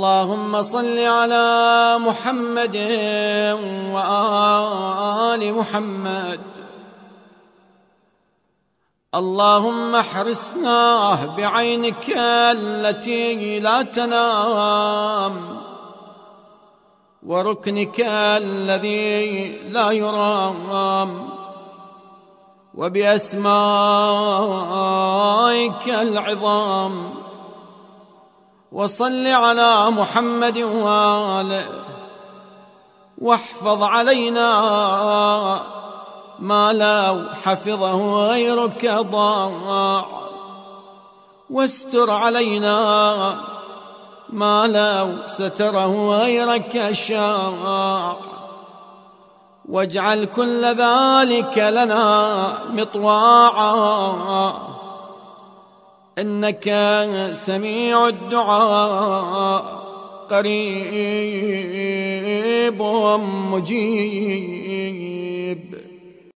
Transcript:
اللهم صل على محمد وآل محمد. اللهم احرسنا بعينك التي لا تنام، وركنك الذي لا يرام، وبأسمائك العظام. وصل على محمد وآله، واحفظ علينا ما لو حفظه غيرك ضاع، واستر علينا ما لو ستره غيرك شاع، واجعل كل ذلك لنا مطواعا، إنك سميع الدعاء قريب مجيب.